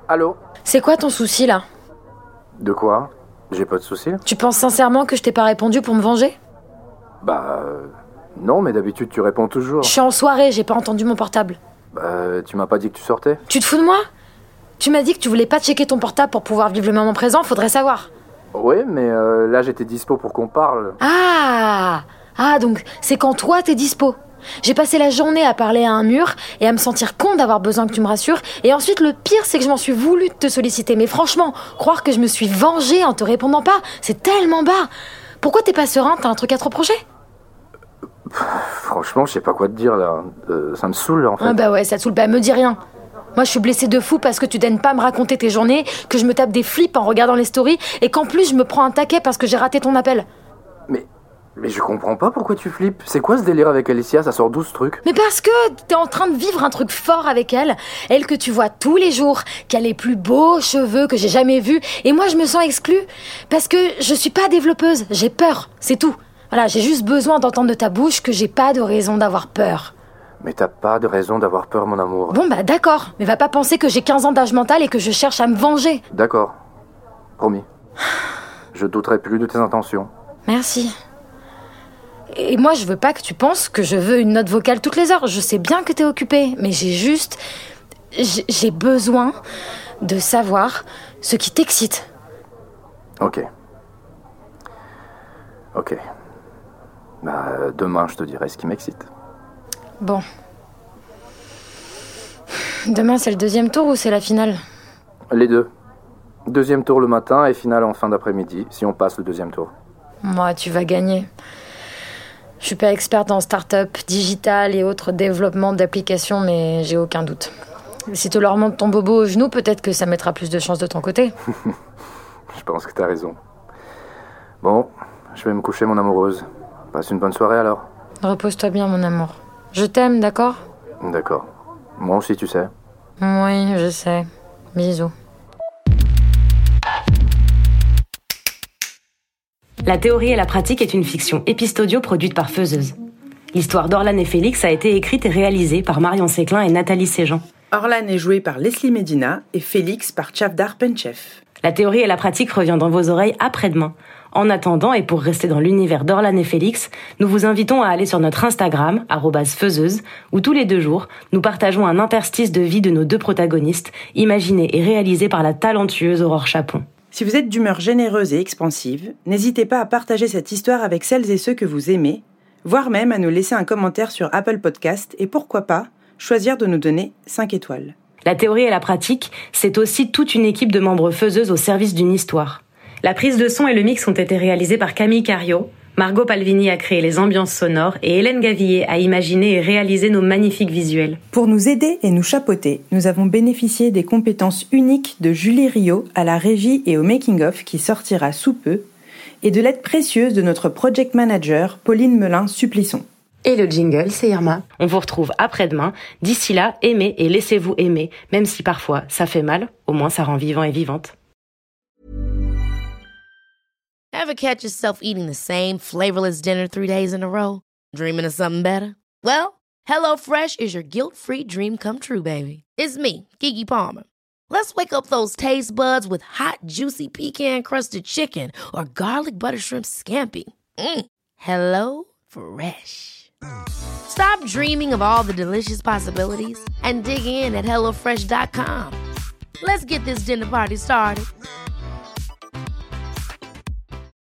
Allô? C'est quoi ton souci, là? De quoi? J'ai pas de soucis. Tu penses sincèrement que je t'ai pas répondu pour me venger? Non, mais d'habitude tu réponds toujours. Je suis en soirée, j'ai pas entendu mon portable. Tu m'as pas dit que tu sortais? Tu te fous de moi? Tu m'as dit que tu voulais pas checker ton portable pour pouvoir vivre le moment présent, faudrait savoir. Oui, mais là j'étais dispo pour qu'on parle. Ah, donc c'est quand toi t'es dispo. J'ai passé la journée à parler à un mur et à me sentir con d'avoir besoin que tu me rassures. Et ensuite, le pire, c'est que je m'en suis voulu de te solliciter. Mais franchement, croire que je me suis vengée en te répondant pas, c'est tellement bas. Pourquoi t'es pas serein? T'as un truc à te reprocher? Franchement, je sais pas quoi te dire là. Ça me saoule en fait. Ah bah ouais, ça te saoule. Bah me dis rien. Moi, je suis blessée de fou parce que tu daignes pas me raconter tes journées, que je me tape des flips en regardant les stories et qu'en plus, je me prends un taquet parce que j'ai raté ton appel. Mais je comprends pas pourquoi tu flippes. C'est quoi ce délire avec Alicia? Ça sort d'où ce truc? Mais parce que t'es en train de vivre un truc fort avec elle. Elle que tu vois tous les jours, qui a les plus beaux cheveux que j'ai jamais vus. Et moi, je me sens exclue. Parce que je suis pas développeuse. J'ai peur, c'est tout. Voilà, j'ai juste besoin d'entendre de ta bouche que j'ai pas de raison d'avoir peur. Mais t'as pas de raison d'avoir peur, mon amour. Bon bah d'accord, mais va pas penser que j'ai 15 ans d'âge mental et que je cherche à me venger. D'accord. Promis. Je douterai plus de tes intentions. Merci. Et moi, je veux pas que tu penses que je veux une note vocale toutes les heures. Je sais bien que t'es occupée, mais j'ai besoin de savoir ce qui t'excite. Ok. Demain, je te dirai ce qui m'excite. Bon. Demain, c'est le deuxième tour ou c'est la finale? Les deux. Deuxième tour le matin et finale en fin d'après-midi, si on passe le deuxième tour. Moi, tu vas gagner. Je suis pas experte en start-up, digital et autres développements d'applications, mais j'ai aucun doute. Si tu leur montes ton bobo au genou, peut-être que ça mettra plus de chance de ton côté. Je pense que t'as raison. Bon, je vais me coucher, mon amoureuse. Passe une bonne soirée alors. Repose-toi bien, mon amour. Je t'aime, d'accord? D'accord. Moi aussi, tu sais. Oui, je sais. Bisous. La théorie et la pratique est une fiction épistodio produite par Faiseuse. L'histoire d'Orlan et Félix a été écrite et réalisée par Marion Séclin et Nathalie Séjean. Orlan est joué par Leslie Medina et Félix par Chavdar Penchef. La théorie et la pratique revient dans vos oreilles après-demain. En attendant, et pour rester dans l'univers d'Orlan et Félix, nous vous invitons à aller sur notre Instagram, @faiseuse, où tous les 2 jours, nous partageons un interstice de vie de nos 2 protagonistes, imaginé et réalisé par la talentueuse Aurore Chapon. Si vous êtes d'humeur généreuse et expansive, n'hésitez pas à partager cette histoire avec celles et ceux que vous aimez, voire même à nous laisser un commentaire sur Apple Podcast et pourquoi pas, choisir de nous donner 5 étoiles. La théorie et la pratique, c'est aussi toute une équipe de membres faiseuses au service d'une histoire. La prise de son et le mix ont été réalisés par Camille Cario, Margot Palvini a créé les ambiances sonores et Hélène Gavillier a imaginé et réalisé nos magnifiques visuels. Pour nous aider et nous chapeauter, nous avons bénéficié des compétences uniques de Julie Rio à la régie et au making-of qui sortira sous peu, et de l'aide précieuse de notre project manager Pauline Melin-Supplisson. Et le jingle, c'est Irma. On vous retrouve après-demain. D'ici là, aimez et laissez-vous aimer, même si parfois ça fait mal, au moins ça rend vivant et vivante. Ever catch yourself eating the same flavorless dinner 3 days in a row? Dreaming of something better? Well, HelloFresh is your guilt-free dream come true, baby. It's me, Keke Palmer. Let's wake up those taste buds with hot, juicy pecan-crusted chicken or garlic butter shrimp scampi. Hello Fresh. Stop dreaming of all the delicious possibilities and dig in at HelloFresh.com. Let's get this dinner party started.